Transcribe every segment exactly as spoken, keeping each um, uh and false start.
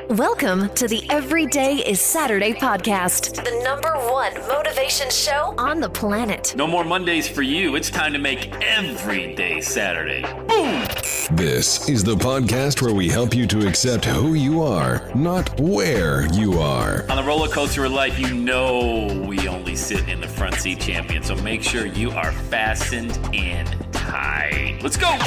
Welcome to the Everyday is Saturday podcast, the number one motivation show on the planet. No more Mondays for you. It's time to make every day Saturday. Boom! This is the podcast where we help you to accept who you are, not where you are. On the roller coaster of life, you know we only sit in the front seat, champion. So make sure you are fastened in tight. Let's go!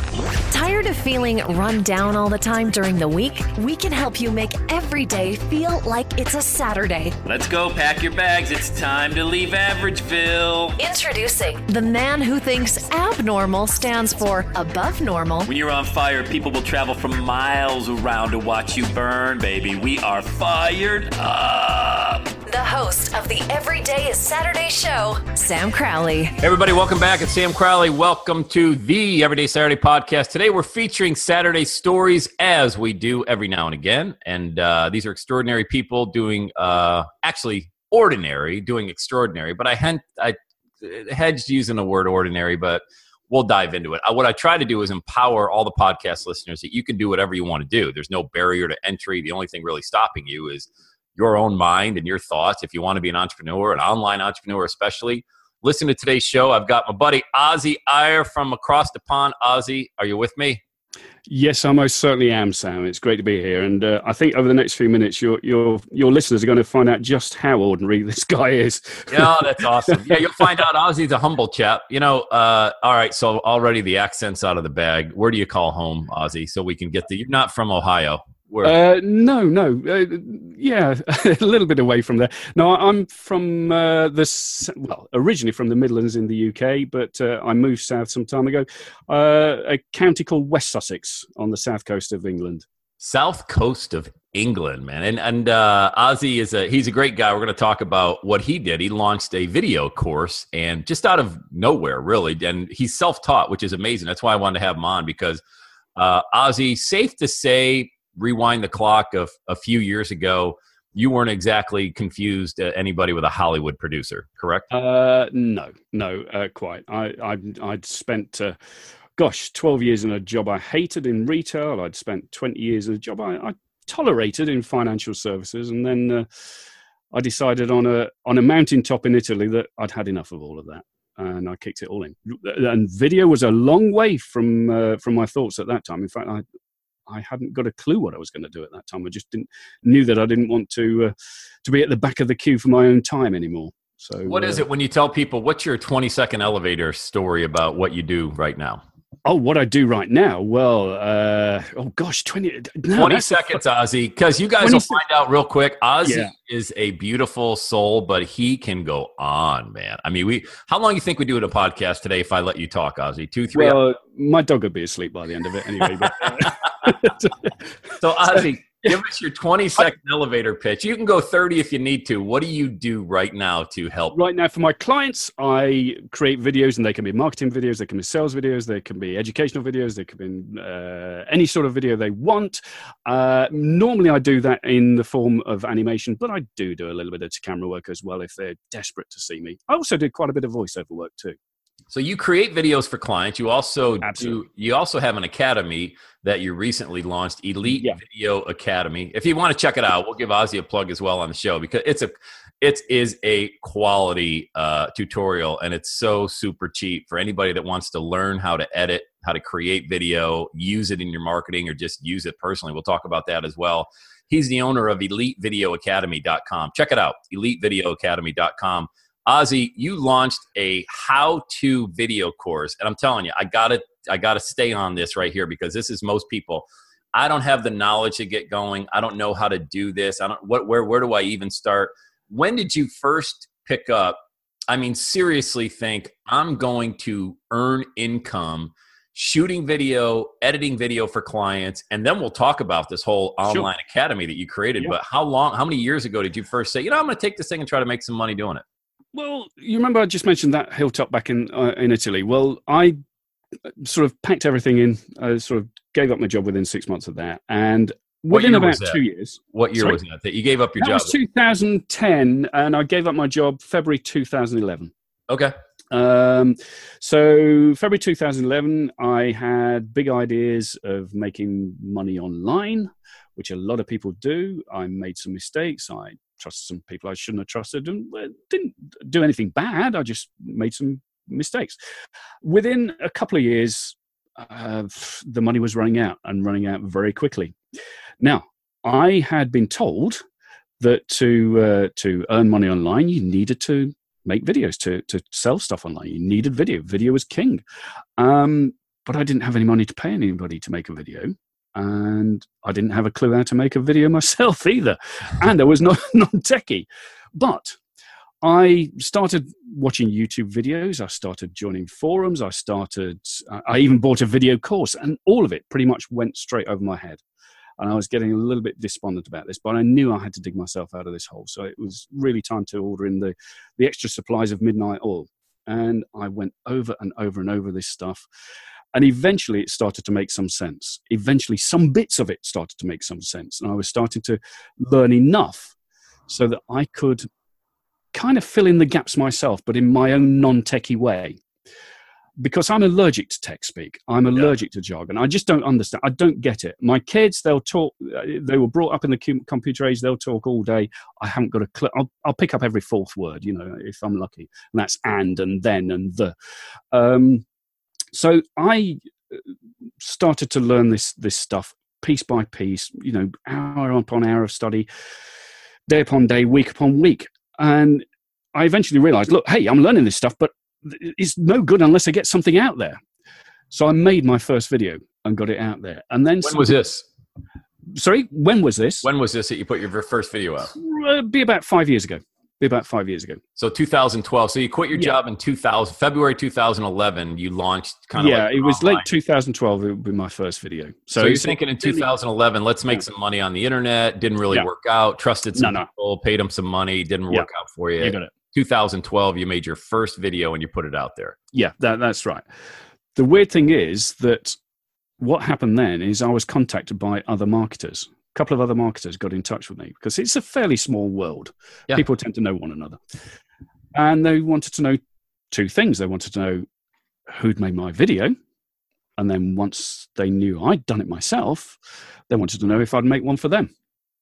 Tired of feeling run down all the time during the week? We can help you make every day feel like it's a Saturday. Let's go, pack your bags. It's time to leave Averageville. Introducing the man who thinks abnormal stands for above normal. When you're on fire, people will travel from miles around to watch you burn, baby. We are fired up. The host of the Everyday is Saturday show, Sam Crowley. Hey everybody, welcome back. It's Sam Crowley. Welcome to the Everyday Saturday podcast. Today we're featuring Saturday stories, as we do every now and again. And uh, these are extraordinary people doing, uh, actually ordinary, doing extraordinary. But I, had, I hedged using the word ordinary, but we'll dive into it. What I try to do is empower all the podcast listeners that you can do whatever you want to do. There's no barrier to entry. The only thing really stopping you is your own mind and your thoughts. If you want to be an entrepreneur, an online entrepreneur especially, listen to today's show. I've got my buddy Ozzy Iyer from across the pond. Ozzy, are you with me? Yes, I most certainly am, Sam. It's great to be here. And uh, I think over the next few minutes, your your your listeners are going to find out just how ordinary this guy is. Yeah, that's awesome. Yeah, you'll find out Ozzy's a humble chap. You know, uh, all right, so already the accent's out of the bag. Where do you call home, Ozzy, so we can get the – you're not from Ohio. Uh, no, no. Uh, yeah, a little bit away from there. No, I'm from uh, the, well, originally from the Midlands in the U K, but uh, I moved south some time ago. Uh, a county called West Sussex on the south coast of England. South coast of England, man. And and uh, Ozzy is a, he's a great guy. We're going to talk about what he did. He launched a video course and just out of nowhere, really. And he's self-taught, which is amazing. That's why I wanted to have him on because uh, Ozzy, safe to say, rewind the clock of a few years ago, you weren't exactly confused uh, anybody with a Hollywood producer, correct? Uh, no, no, uh, quite. I, I, I'd spent, uh, gosh, twelve years in a job I hated in retail. I'd spent twenty years in a job I, I tolerated in financial services. And then uh, I decided on a on a mountaintop in Italy that I'd had enough of all of that. And I kicked it all in. And video was a long way from uh, from my thoughts at that time. In fact, I I hadn't got a clue what I was going to do at that time. I just didn't knew that I didn't want to uh, to be at the back of the queue for my own time anymore. So, what uh, is it when you tell people? What's your twenty second elevator story about what you do right now? Oh, what I do right now? Well, uh, oh gosh, twenty no, twenty seconds, Ozzy, because you guys will find out real quick. Ozzy yeah. is a beautiful soul, but he can go on, man. I mean, we. How long do you think we do at a podcast today? If I let you talk, Ozzy, two, three. Well, hours? My dog would be asleep by the end of it anyway. But, uh, so, Ozzy, give us your twenty second elevator pitch. You can go thirty if you need to. What do you do right now to help? Right now, for my clients, I create videos, and they can be marketing videos, they can be sales videos, they can be educational videos, they can be uh, any sort of video they want. Uh, normally, I do that in the form of animation, but I do do a little bit of camera work as well if they're desperate to see me. I also do quite a bit of voiceover work too. So you create videos for clients. You also Absolutely. do. You also have an academy that you recently launched, Elite Yeah. Video Academy. If you want to check it out, we'll give Ozzy a plug as well on the show because it's a, it is a quality uh, tutorial and it's so super cheap for anybody that wants to learn how to edit, how to create video, use it in your marketing, or just use it personally. We'll talk about that as well. He's the owner of elite video academy dot com. Check it out, elite video academy dot com. Ozzy, you launched a how-to video course, and I'm telling you, I gotta, I gotta stay on this right here because this is most people. I don't have the knowledge to get going. I don't know how to do this. I don't. What? Where? Where do I even start? When did you first pick up? I mean, seriously, think I'm going to earn income shooting video, editing video for clients, and then we'll talk about this whole online Sure. academy that you created. Yeah. But how long? How many years ago did you first say, you know, I'm going to take this thing and try to make some money doing it? Well, you remember I just mentioned that hilltop back in uh, in Italy. Well, I sort of packed everything in. I sort of gave up my job within six months of that, and within about two years. What year Sorry? was that? That you gave up your That job? was two thousand ten, and I gave up my job February two thousand eleven. Okay. Um, so February two thousand eleven, I had big ideas of making money online, which a lot of people do. I made some mistakes. I trusted some people I shouldn't have trusted, and didn't do anything bad. I just made some mistakes. Within a couple of years, uh, the money was running out, and running out very quickly. Now, I had been told that to uh, to earn money online, you needed to make videos, to to sell stuff online. You needed video. Video was king. Um, but I didn't have any money to pay anybody to make a video. And I didn't have a clue how to make a video myself either. And I was not non-techie. But I started watching YouTube videos. I started joining forums. I started, I even bought a video course, and all of it pretty much went straight over my head. And I was getting a little bit despondent about this, but I knew I had to dig myself out of this hole. So it was really time to order in the, the extra supplies of midnight oil. And I went over and over and over this stuff. And eventually it started to make some sense. Eventually some bits of it started to make some sense. And I was starting to learn enough so that I could kind of fill in the gaps myself, but in my own non-techie way. Because I'm allergic to tech speak. I'm allergic yeah. to jargon. I just don't understand. I don't get it. My kids, they'll talk. They were brought up in the computer age. They'll talk all day. I haven't got a clue. I'll, I'll pick up every fourth word, you know, if I'm lucky. And that's and and then and the. Um, so I started to learn this this stuff piece by piece, you know, hour upon hour of study, day upon day, week upon week. And I eventually realized, look, hey, I'm learning this stuff, but it's no good unless I get something out there. So I made my first video and got it out there. And then when was this? Sorry, when was this? When was this that you put your first video out? Uh, be about five years ago. Be about five years ago. So two thousand twelve. So you quit your yeah. job in two thousand, February two thousand eleven. You launched kind of yeah. like it was online. Late two thousand twelve. It would be my first video. So, so you're thinking in two thousand eleven, let's make yeah. some money on the internet. Didn't really yeah. work out. Trusted some no, no. people, paid them some money. Didn't yeah. work out for you. You got it. two thousand twelve, you made your first video and you put it out there. Yeah, that, that's right. The weird thing is that what happened then is I was contacted by other marketers. A couple of other marketers got in touch with me because it's a fairly small world. Yeah. People tend to know one another. And they wanted to know two things. They wanted to know who'd made my video. And then once they knew I'd done it myself, they wanted to know if I'd make one for them.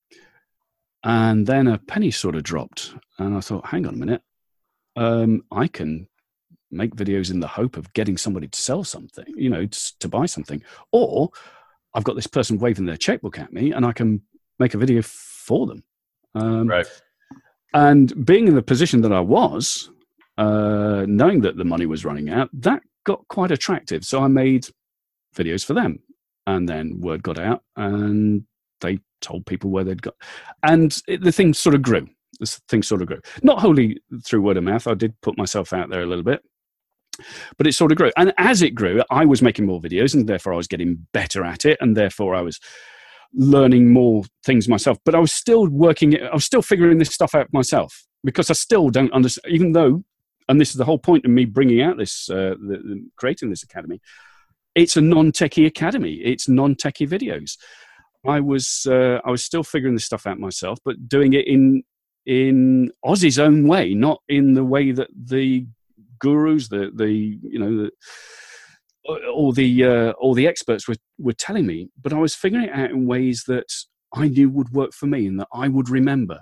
And then a penny sort of dropped. And I thought, hang on a minute. Um, I can make videos in the hope of getting somebody to sell something, you know, to, to buy something. Or I've got this person waving their checkbook at me and I can make a video for them. Um, right. And being in the position that I was, uh, knowing that the money was running out, that got quite attractive. So I made videos for them. And then word got out and they told people where they'd got. And it, the thing sort of grew. This thing sort of grew. Not wholly through word of mouth. I did put myself out there a little bit. But it sort of grew. And as it grew, I was making more videos and therefore I was getting better at it. And therefore I was learning more things myself. But I was still working, I was still figuring this stuff out myself because I still don't understand, even though, and this is the whole point of me bringing out this, uh, the, the, creating this academy, it's a non-techie academy. It's non-techie videos. I was, uh, I was still figuring this stuff out myself, but doing it in, in Ozzy's own way, not in the way that the gurus, the the you know, the, all the uh, all the experts were were telling me. But I was figuring it out in ways that I knew would work for me and that I would remember.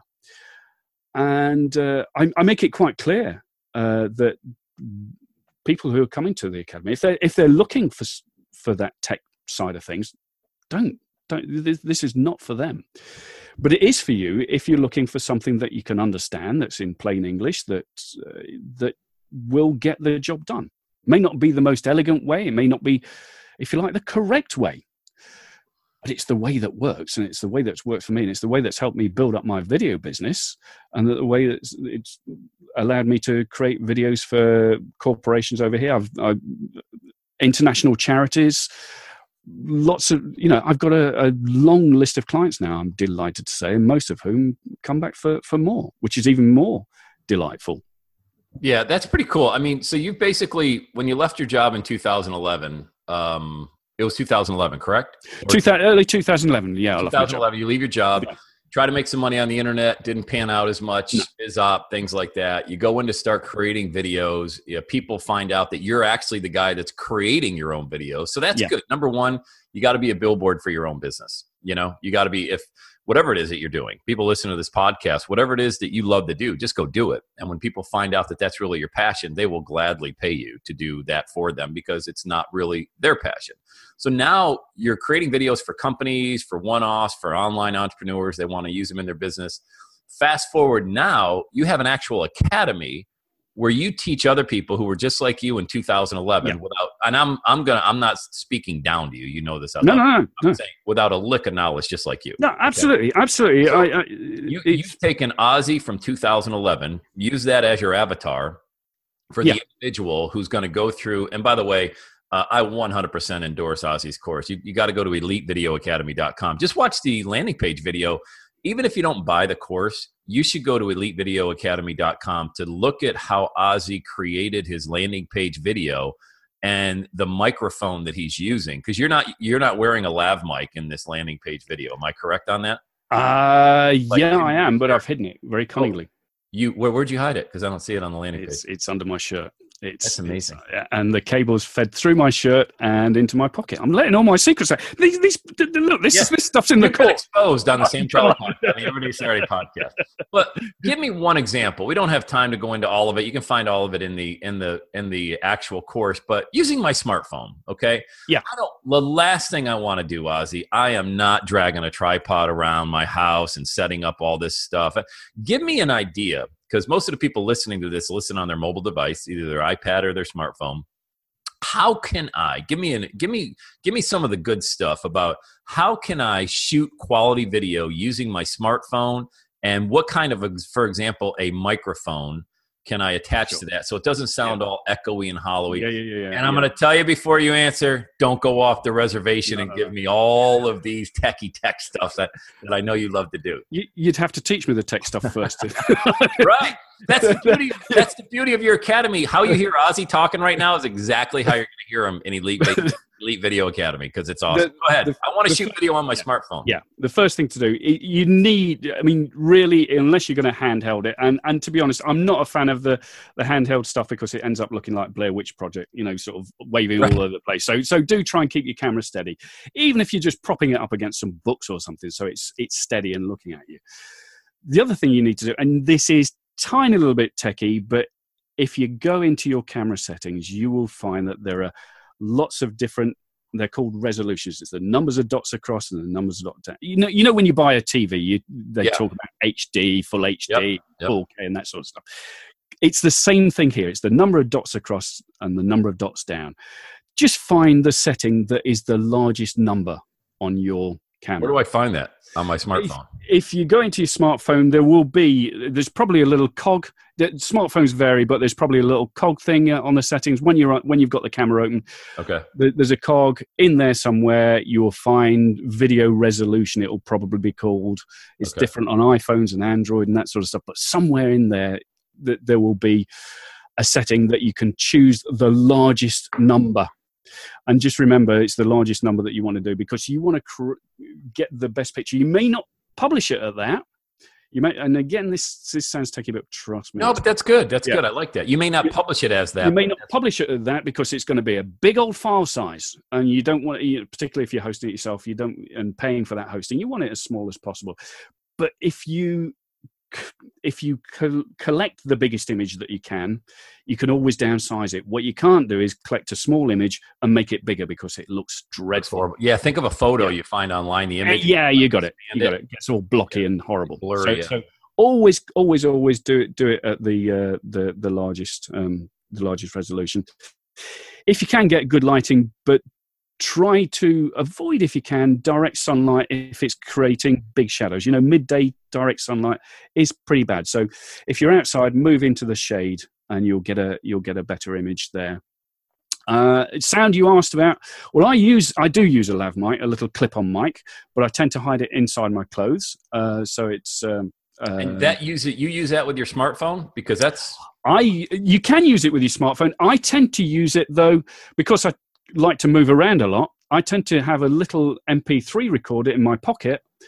And uh, I, I make it quite clear uh, that people who are coming to the academy, if they if they're looking for for that tech side of things, don't don't. This, this is not for them. But it is for you if you're looking for something that you can understand, that's in plain English, that uh, that will get the job done. It may not be the most elegant way. It may not be, if you like, the correct way. But it's the way that works, and it's the way that's worked for me, and it's the way that's helped me build up my video business, and the way that it's allowed me to create videos for corporations over here. I've, I've international charities. Lots of, you know, I've got a, a long list of clients now, I'm delighted to say, and most of whom come back for, for more, which is even more delightful. Yeah, that's pretty cool. I mean, so you basically, when you left your job in two thousand eleven, um, it was two thousand eleven, correct? two thousand, early two thousand eleven, yeah. two thousand eleven, you leave your job, yeah. try to make some money on the internet, didn't pan out as much, no. is op, things like that. You go in to start creating videos. You know, people find out that you're actually the guy that's creating your own videos. So that's yeah. good. Number one, you got to be a billboard for your own business. You know, you got to be, if whatever it is that you're doing, people listen to this podcast, whatever it is that you love to do, just go do it. And when people find out that that's really your passion, they will gladly pay you to do that for them because it's not really their passion. So now you're creating videos for companies, for one-offs, for online entrepreneurs. They want to use them in their business. Fast forward now, you have an actual academy where you teach other people who were just like you in two thousand eleven yeah. without, and I'm I'm gonna I'm not speaking down to you. You know this. I no, no, no, I'm no. saying without a lick of knowledge, just like you. No, absolutely, okay? absolutely. So I, I, you, you've taken Ozzy from two thousand eleven, use that as your avatar for the yeah. individual who's going to go through. And by the way, uh, I one hundred percent endorse Ozzy's course. You, you got to go to elite video academy dot com. Just watch the landing page video. Even if you don't buy the course, you should go to elite video academy dot com to look at how Ozzy created his landing page video and the microphone that he's using. Because you're not you're not wearing a lav mic in this landing page video. Am I correct on that? Uh, like, yeah, I am, but I've hidden it very cunningly. You where where'd you hide it? Because I don't see it on the landing it's, page. It's under my shirt. It's That's amazing. It's, and the cables fed through my shirt and into my pocket. I'm letting all my secrets out. These, these, look, this, yeah. this stuff's in the court. Exposed on the same telephone, on the Everyday Saturday podcast. But give me one example. We don't have time to go into all of it. You can find all of it in the in the in the actual course. But using my smartphone, okay? Yeah. I don't. The last thing I want to do, Ozzy, I am not dragging a tripod around my house and setting up all this stuff. Give me an idea. Because most of the people listening to this listen on their mobile device, either their iPad or their smartphone. How can I give me an give me give me some of the good stuff about how can I shoot quality video using my smartphone, and what kind of, a, for example, a microphone can I attach sure. to that so it doesn't sound yeah. all echoey and hollowy? Yeah, yeah, yeah. yeah and yeah. I'm going to tell you before you answer, don't go off the reservation no, and no, give no. me all of these techie tech stuff that, that I know you love to do. You, you'd have to teach me the tech stuff first. Right. That's the beauty. That's the beauty of your academy. How you hear Ozzy talking right now is exactly how you're going to hear him in Elite Video, Elite Video Academy, because it's awesome. The, Go ahead. The, I want to shoot video on my yeah, smartphone. Yeah. The first thing to do, you need, I mean, really, unless you're going to handheld it, and, and to be honest, I'm not a fan of the, the handheld stuff because it ends up looking like Blair Witch Project, you know, sort of waving right. all over the place. So so do try and keep your camera steady, even if you're just propping it up against some books or something, so it's it's steady and looking at you. The other thing you need to do, and this is tiny little bit techie, but if you go into your camera settings, you will find that there are lots of different, they're called resolutions. It's the numbers of dots across and the numbers of dots down. You know, you know when you buy a T V, you, they yeah. talk about H D, full H D, yep. Yep. four K, and that sort of stuff. It's the same thing here. It's the number of dots across and the number of dots down. Just find the setting that is the largest number on your camera. Where do I find that on my smartphone? If, if you go into your smartphone, there will be, there's probably a little cog. The smartphones vary, but there's probably a little cog thing on the settings when you're when you've got the camera open. Okay. There's a cog in there somewhere. You will find video resolution. It will probably be called. It's okay. different on iPhones and Android and that sort of stuff. But somewhere in there, th- there will be a setting that you can choose the largest number. And just remember, it's the largest number that you want to do because you want to cr- get the best picture. You may not publish it at that. You may, and again, this this sounds techy, but trust me. No, but that's good. That's yeah. good. I like that. You may not publish it as that. You may not publish it as that because it's going to be a big old file size, and you don't want, you know, particularly if you're hosting it yourself, you don't, and paying for that hosting, you want it as small as possible. But if you if you co- collect the biggest image that you can, you can always downsize it. What you can't do is collect a small image and make it bigger because it looks dreadful. Yeah, think of a photo yeah. you find online, the image. Uh, yeah, you got it. You got it. It gets all blocky yeah. and horrible. Blurry, so, yeah. so always, always, always do it. Do it at the uh, the the largest um, the largest resolution. If you can get good lighting, but try to avoid, if you can, direct sunlight if it's creating big shadows. You know, midday direct sunlight is pretty bad. So if you're outside, move into the shade and you'll get a you'll get a better image there. Uh, sound you asked about. Well, I use I do use a lav mic, a little clip-on mic, but I tend to hide it inside my clothes. Uh, so it's um, uh, and that use it. You use that with your smartphone because that's I. You can use it with your smartphone. I tend to use it though because I like to move around a lot. I tend to have a little M P three recorder in my pocket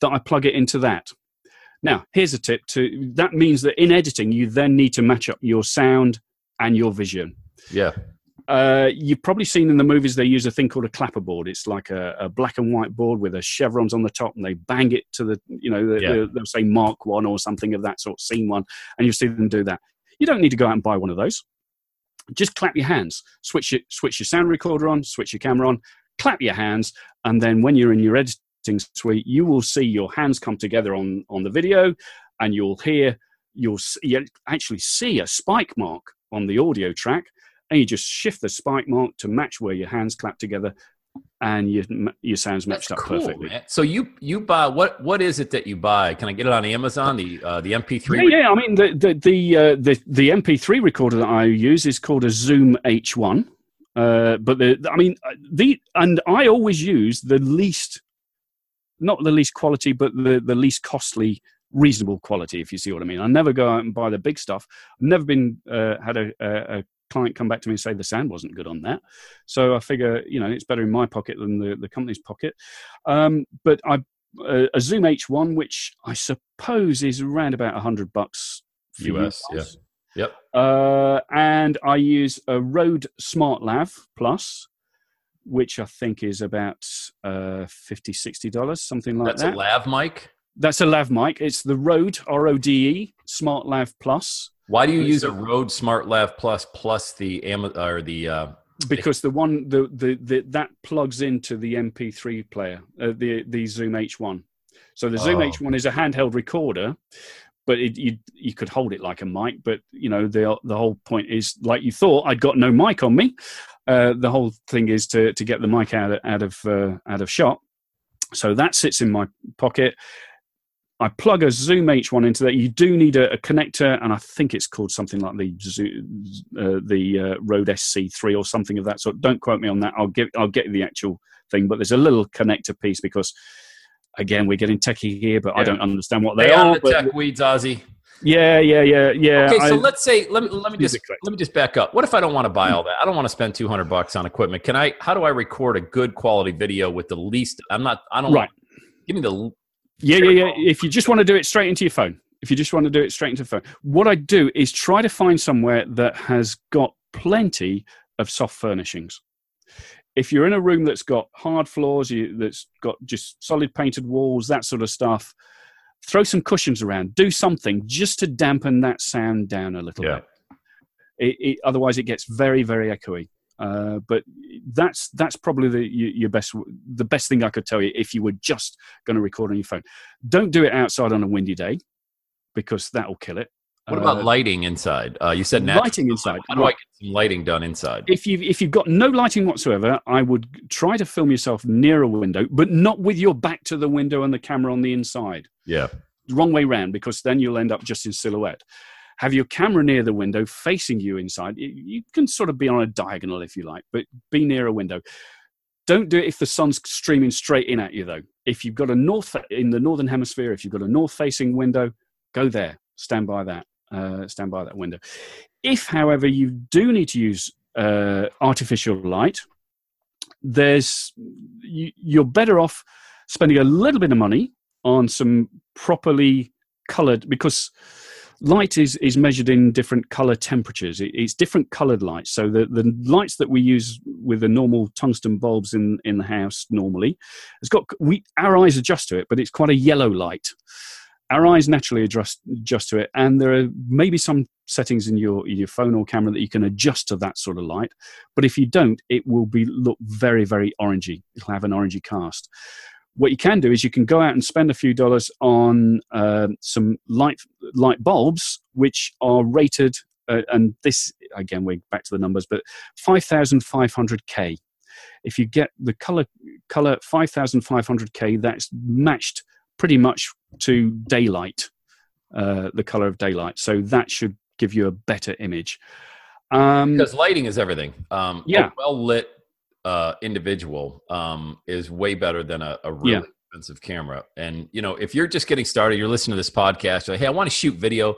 that I plug it into that. Now, here's a tip. To that means that in editing, you then need to match up your sound and your vision. Yeah. Uh, you've probably seen in the movies they use a thing called a clapperboard. It's like a, a black and white board with a chevrons on the top, and they bang it to the, you know, the, Yeah. the, they'll say Mark One or something of that sort, scene one, and you'll see them do that. You don't need to go out and buy one of those. Just clap your hands. Switch it, switch your sound recorder on, switch your camera on, clap your hands, and then when you're in your editing suite, you will see your hands come together on, on the video, and you'll hear, you'll, you'll actually see a spike mark on the audio track, and you just shift the spike mark to match where your hands clap together, and your your sounds matched That's up cool, perfectly. Man. So you you buy what what is it that you buy? Can I get it on Amazon? The uh, the M P three. Yeah, yeah. I mean the the the, uh, the the M P three recorder that I use is called a Zoom H one. Uh, but the I mean the and I always use the least, not the least quality, but the the least costly, reasonable quality. If you see what I mean. I never go out and buy the big stuff. I've never been uh, had a, a, a client come back to me and say the sound wasn't good on that. So I figure, you know, it's better in my pocket than the, the company's pocket. Um, but I uh, a Zoom H one, which I suppose is around about a hundred bucks U S. Yeah. Yep. Uh, and I use a Rode SmartLav Plus, which I think is about uh, fifty dollars, sixty dollars, something like That's that. a lav mic? That's a lav mic. It's the Rode, R O D E, SmartLav Plus. Why do you use a Rode SmartLav Plus plus the Am- or the uh, because the one the, the the that plugs into the M P three player, uh, the the Zoom H one. So the Zoom Oh. H one is a handheld recorder, but it, you you could hold it like a mic. But you know the the whole point is, like you thought, I'd got no mic on me. Uh, the whole thing is to to get the mic out of, out of uh, out of shot. So that sits in my pocket. I plug a Zoom H one into that. You do need a, a connector, and I think it's called something like the Zoom, uh, the uh, Rode S C three or something of that sort. Don't quote me on that. I'll get I'll get the actual thing, but there's a little connector piece because, again, we're getting techie here, but Yeah. I don't understand what they Stay are. on the but- tech weeds, Ozzy? yeah, yeah, yeah, yeah. Okay, so I- let's say let me let me just Music let me just back up. What if I don't want to buy all that? I don't want to spend two hundred bucks on equipment. Can I? How do I record a good quality video with the least? I'm not. I don't. Right. Give me the. Yeah, yeah, yeah. If you just want to do it straight into your phone, if you just want to do it straight into the phone, what I do is try to find somewhere that has got plenty of soft furnishings. If you're in a room that's got hard floors, you, that's got just solid painted walls, that sort of stuff, throw some cushions around. Do something just to dampen that sound down a little Yeah. bit. It, it, otherwise, it gets very, very echoey. Uh, but that's that's probably the your your best the best thing I could tell you if you were just going to record on your phone. Don't do it outside on a windy day because that will kill it. What Uh, about lighting inside? Uh, you said natural lighting inside? How do I get some lighting done inside? If you if you've got no lighting whatsoever, I would try to film yourself near a window, but not with your back to the window and the camera on the inside. Yeah. Wrong way round, because then you'll end up just in silhouette. Have your camera near the window facing you inside. You- You can sort of be on a diagonal if you like, but be near a window. Don't do it if the sun's streaming straight in at you, though. If you've got a north in the northern hemisphere, if you've got a north-facing window, go there. Stand by that. Uh, stand by that window. If, however, you do need to use uh, artificial light, there's you, you're better off spending a little bit of money on some properly coloured, because light is, is measured in different colour temperatures. It, it's different coloured lights. So the, the lights that we use with the normal tungsten bulbs in, in the house normally, it's got we our eyes adjust to it, but it's quite a yellow light. Our eyes naturally adjust, adjust to it, and there are maybe some settings in your in your phone or camera that you can adjust to that sort of light. But if you don't, it will be look very, very orangey. It'll have an orangey cast. What you can do is you can go out and spend a few dollars on uh, some light light bulbs, which are rated, uh, and this, again, we're back to the numbers, but five thousand five hundred K. If you get the color, color five thousand five hundred K, that's matched pretty much to daylight, uh, the color of daylight. So that should give you a better image. Um, Because lighting is everything. Um, Yeah. A well-lit uh, individual um, is way better than a, a really Yeah. expensive camera. And, you know, if you're just getting started, you're listening to this podcast, you're like, hey, I want to shoot video.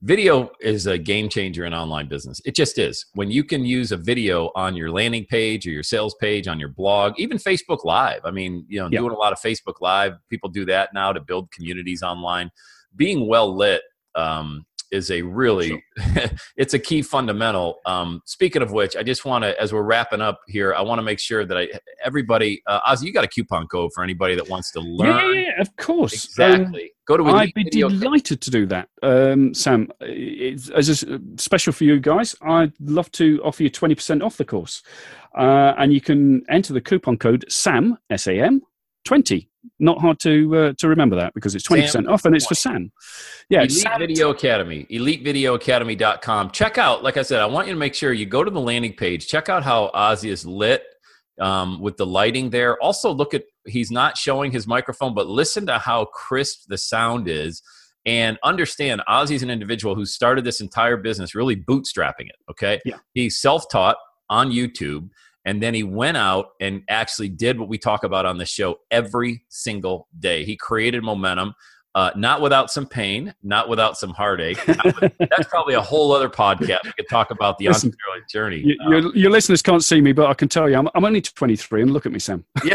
video is a game changer in online business. It just is. When you can use a video on your landing page or your sales page, on your blog, even Facebook Live. I mean, you know, Yeah. doing a lot of Facebook Live. People do that now to build communities online. Being well lit um, is a really, sure. It's a key fundamental. Um, speaking of which, I just want to, as we're wrapping up here, I want to make sure that I, everybody, uh, Ozzy, you got a coupon code for anybody that wants to learn. Yeah, yeah, yeah, of course. Exactly. Um, Go to I'd be Video delighted to do that, um, Sam. It's, as a special for you guys, I'd love to offer you twenty percent off the course, uh, and you can enter the coupon code SAM S A M twenty. Not hard to uh, to remember that because it's twenty percent off and it's for Sam. Yeah, Elite Sam. Video Academy, elite video academy dot com. Check out, like I said, I want you to make sure you go to the landing page. Check out how Ozzy is lit um, with the lighting there. Also, look at, he's not showing his microphone, but listen to how crisp the sound is. And understand, Ozzy's an individual who started this entire business really bootstrapping it, okay? Yeah. He's self-taught on YouTube. And then he went out and actually did what we talk about on the show every single day. He created momentum, uh, not without some pain, not without some heartache. With, that's probably a whole other podcast. We could talk about the Listen, entrepreneurial journey. You, um, your, your listeners can't see me, but I can tell you, I'm, I'm only twenty-three, and look at me, Sam. Yeah,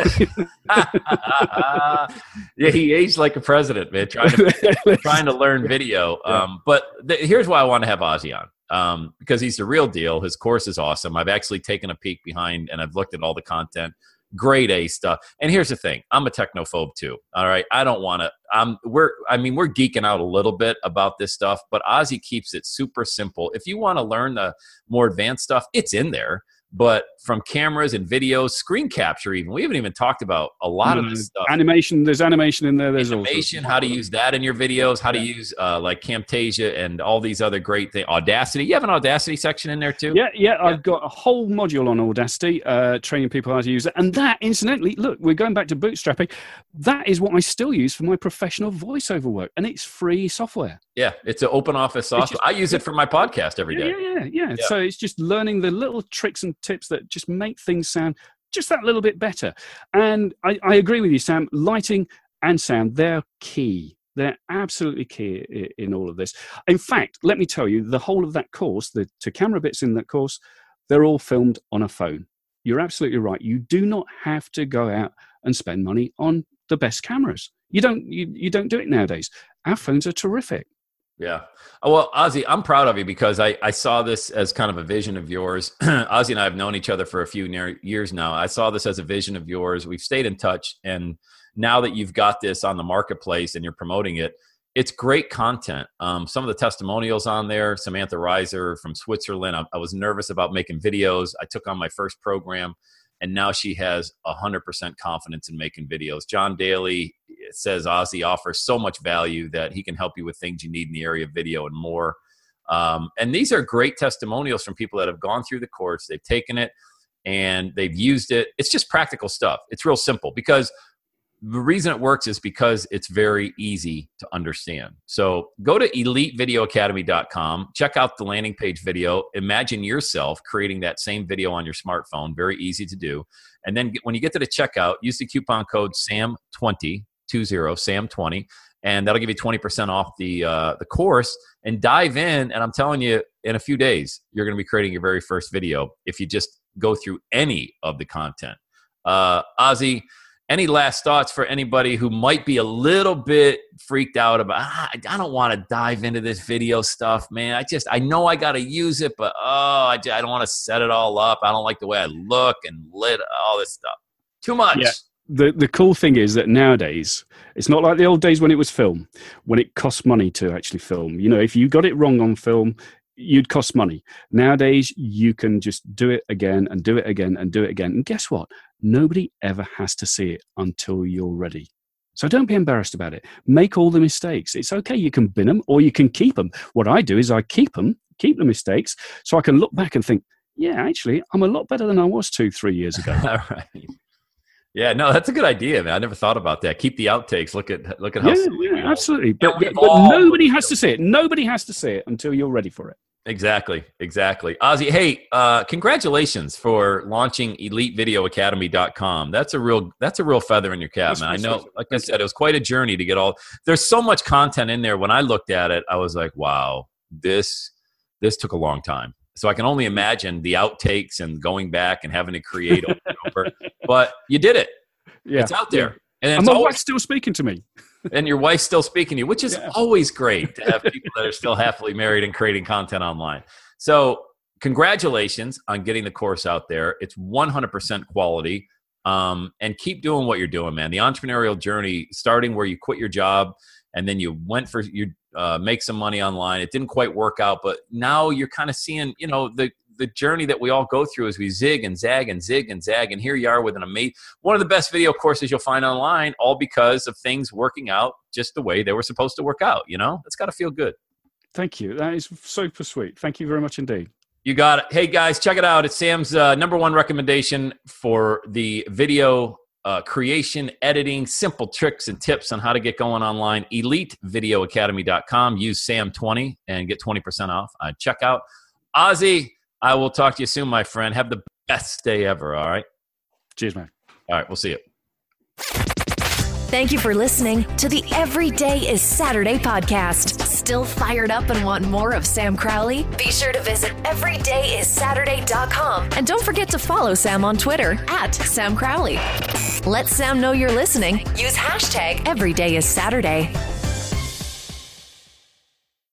yeah, he aged like a president, man, trying to trying to learn video. Um, but th- here's why I want to have Ozzy on. Um, because he's the real deal. His course is awesome. I've actually taken a peek behind and I've looked at all the content. Grade A stuff. And here's the thing. I'm a technophobe too. All right. I don't want to, I'm, we're, I mean, we're geeking out a little bit about this stuff, but Ozzy keeps it super simple. If you want to learn the more advanced stuff, it's in there. But from cameras and videos, screen capture even, we haven't even talked about a lot Mm, of this stuff. Animation, there's animation in there. There's Animation, also how to use that in your videos, how to use uh, like Camtasia and all these other great things. Audacity. You have an Audacity section in there too? Yeah, yeah, I've got a whole module on Audacity, uh, training people how to use it. And that, incidentally, look, we're going back to bootstrapping. That is what I still use for my professional voiceover work. And it's free software. Yeah, it's an open office software. just- I use it for my podcast every day. Yeah, yeah, yeah, yeah. Yeah. So it's just learning the little tricks and tips that just make things sound just that little bit better. And I, I agree with you, Sam. Lighting and sound, they're key. They're absolutely key in, in all of this. In fact, let me tell you, the whole of that course, the to camera bits in that course, they're all filmed on a phone. You're absolutely right. You do not have to go out and spend money on the best cameras. You don't. You, you don't do it nowadays. Our phones are terrific. Yeah. Oh, well, Ozzy, I'm proud of you because I, I saw this as kind of a vision of yours. Ozzy and I have known each other for a few near years now. I saw this as a vision of yours. We've stayed in touch. And now that you've got this on the marketplace and you're promoting it, it's great content. Um, some of the testimonials on there, Samantha Reiser from Switzerland. I, I was nervous about making videos. I took on my first program. And now she has one hundred percent confidence in making videos. John Daly says Ozzy offers so much value that he can help you with things you need in the area of video and more. Um, and these are great testimonials from people that have gone through the course. They've taken it and they've used it. It's just practical stuff. It's real simple because the reason it works is because it's very easy to understand. So go to elite video academy dot com, check out the landing page video, imagine yourself creating that same video on your smartphone, very easy to do. And then when you get to the checkout, use the coupon code S A M twenty, two zero, S A M twenty, and that'll give you twenty percent off the uh, the course and dive in. And I'm telling you, in a few days, you're going to be creating your very first video if you just go through any of the content. Uh, Ozzy, any last thoughts for anybody who might be a little bit freaked out about, ah, I don't want to dive into this video stuff, man. I just, I know I got to use it, but oh, I, just, I don't want to set it all up. I don't like the way I look and lit, all this stuff. Too much. Yeah. The, the cool thing is that nowadays, it's not like the old days when it was film, when it cost money to actually film. You know, if you got it wrong on film, you'd cost money. Nowadays, you can just do it again and do it again and do it again. And guess what? Nobody ever has to see it until you're ready. So don't be embarrassed about it. Make all the mistakes. It's okay. You can bin them or you can keep them. What I do is I keep them, keep the mistakes, so I can look back and think, yeah, actually, I'm a lot better than I was two, three years ago. All right. Yeah, no, that's a good idea, man. I never thought about that. Keep the outtakes. Look at look at how yeah, silly we yeah, all- absolutely. Yeah, But, we've but all- nobody has to see it. Nobody has to see it until you're ready for it. Exactly, exactly. Ozzy, hey, uh, congratulations for launching elite video academy dot com. That's a real that's a real feather in your cap, That's man. I nice. know, like I said, it was quite a journey to get all. There's so much content in there. When I looked at it, I was like, wow, this this took a long time. So I can only imagine the outtakes and going back and having to create over and over. But you did it. Yeah. It's out there. And, it's and my always, wife's still speaking to me. And your wife's still speaking to you, which is yeah. always great to have people that are still happily married and creating content online. So congratulations on getting the course out there. It's one hundred percent quality. Um, and keep doing what you're doing, man. The entrepreneurial journey, starting where you quit your job and then you went for you uh, make some money online. It didn't quite work out, but now you're kind of seeing, you know, the the journey that we all go through as we zig and zag and zig and zag. And here you are with an amazing, one of the best video courses you'll find online, all because of things working out just the way they were supposed to work out. You know, it's got to feel good. Thank you. That is super sweet. Thank you very much indeed. You got it. Hey guys, check it out. It's Sam's uh, number one recommendation for the video uh, creation, editing, simple tricks and tips on how to get going online. elite video academy dot com. Use Sam twenty and get twenty percent off. Uh, check out Ozzy. I will talk to you soon, my friend. Have the best day ever, all right? Cheers, man. All right, we'll see you. Thank you for listening to the Every Day is Saturday podcast. Still fired up and want more of Sam Crowley? Be sure to visit every day is saturday dot com. And don't forget to follow Sam on Twitter at Sam Crowley. Let Sam know you're listening. Use hashtag Every Day is Saturday.